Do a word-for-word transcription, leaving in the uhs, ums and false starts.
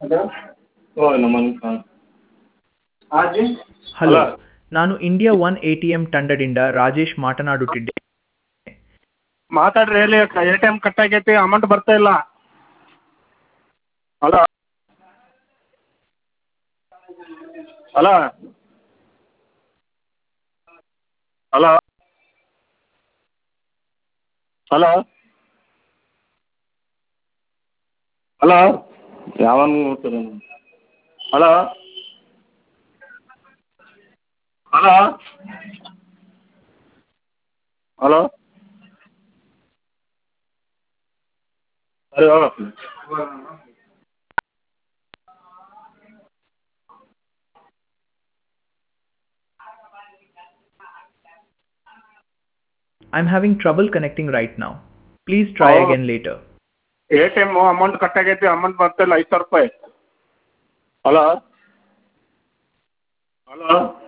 ಓ ನಮನ್ ಹಾಜಿ ಹಲೋ, ನಾನು India one A T M ತಂಡದಿಂದ ರಾಜೇಶ್ ಮಾತನಾಡುತ್ತಿದ್ದೆ. ಮಾತಾಡ್ರಿ ಹೇಳಿ. ಎ ಟಿ ಎಮ್ ಕಟ್ ಆಗೈತಿ, ಅಮೌಂಟ್ ಬರ್ತಾ ಇಲ್ಲ. Hello hello hello hello hello ಯಾವನ್ ಹಲೋ ಹಲೋ ಹಲೋ ಅರೆ I'm having trouble connecting right now. Please try again later. A T M amount cut ಆಗೈತಿ, ಅಮೌಂಟ್ ಬರ್ತಾ ಇಲ್ಲ ಐದು ಸಾವಿರ ರೂಪಾಯಿ. Hello hello